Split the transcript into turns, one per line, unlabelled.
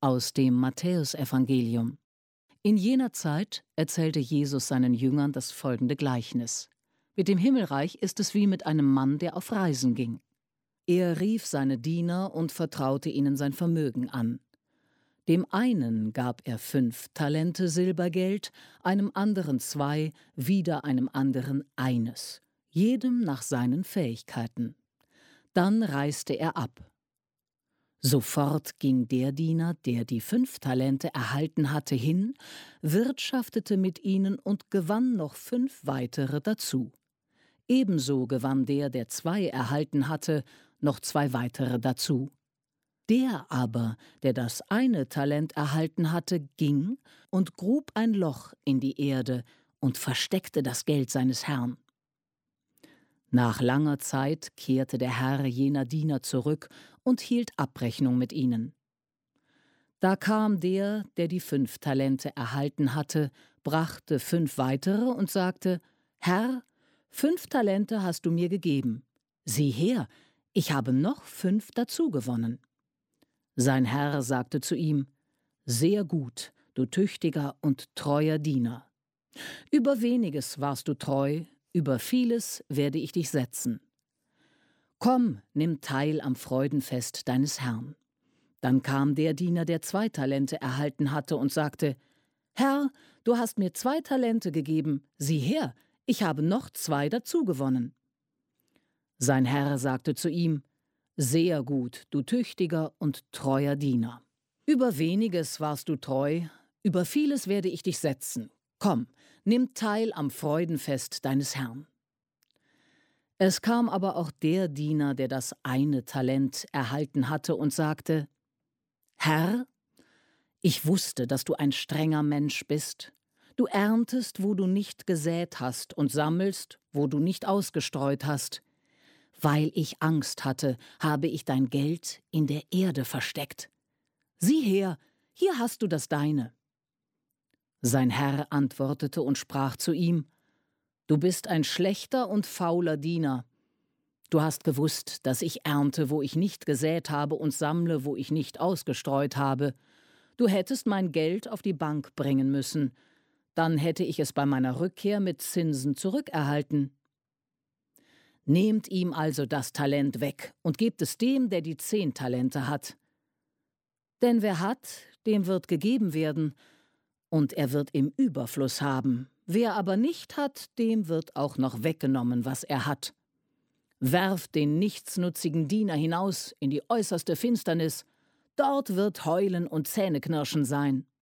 Aus dem Matthäusevangelium. In jener Zeit erzählte Jesus seinen Jüngern das folgende Gleichnis. Mit dem Himmelreich ist es wie mit einem Mann, der auf Reisen ging. Er rief seine Diener und vertraute ihnen sein Vermögen an. Dem einen gab er 5 Talente Silbergeld, einem anderen 2, wieder einem anderen 1, jedem nach seinen Fähigkeiten. Dann reiste er ab. Sofort ging der Diener, der die 5 Talente erhalten hatte, hin, wirtschaftete mit ihnen und gewann noch 5 weitere dazu. Ebenso gewann der 2 erhalten hatte, noch 2 weitere dazu. Der aber, der das eine Talent erhalten hatte, ging und grub ein Loch in die Erde und versteckte das Geld seines Herrn. Nach langer Zeit kehrte der Herr jener Diener zurück und hielt Abrechnung mit ihnen. Da kam der die 5 Talente erhalten hatte, brachte 5 weitere und sagte: »Herr, 5 Talente hast du mir gegeben. Sieh her, ich habe noch 5 dazu gewonnen.« Sein Herr sagte zu ihm: »Sehr gut, du tüchtiger und treuer Diener. Über weniges warst du treu, über vieles werde ich dich setzen. Komm, nimm teil am Freudenfest deines Herrn.« Dann kam der Diener, der 2 Talente erhalten hatte, und sagte: »Herr, du hast mir 2 Talente gegeben. Sieh her, ich habe noch 2 dazu gewonnen.« Sein Herr sagte zu ihm: »Sehr gut, du tüchtiger und treuer Diener. Über weniges warst du treu, über vieles werde ich dich setzen. Komm, nimm teil am Freudenfest deines Herrn.« Es kam aber auch der Diener, der das eine Talent erhalten hatte, und sagte: »Herr, ich wusste, dass du ein strenger Mensch bist. Du erntest, wo du nicht gesät hast, und sammelst, wo du nicht ausgestreut hast. Weil ich Angst hatte, habe ich dein Geld in der Erde versteckt. Sieh her, hier hast du das Deine.« Sein Herr antwortete und sprach zu ihm: »Du bist ein schlechter und fauler Diener. Du hast gewusst, dass ich ernte, wo ich nicht gesät habe, und sammle, wo ich nicht ausgestreut habe. Du hättest mein Geld auf die Bank bringen müssen. Dann hätte ich es bei meiner Rückkehr mit Zinsen zurückerhalten. Nehmt ihm also das Talent weg und gebt es dem, der die 10 Talente hat. Denn wer hat, dem wird gegeben werden, und er wird im Überfluss haben. Wer aber nicht hat, dem wird auch noch weggenommen, was er hat. Werft den nichtsnutzigen Diener hinaus in die äußerste Finsternis, dort wird Heulen und Zähneknirschen sein.«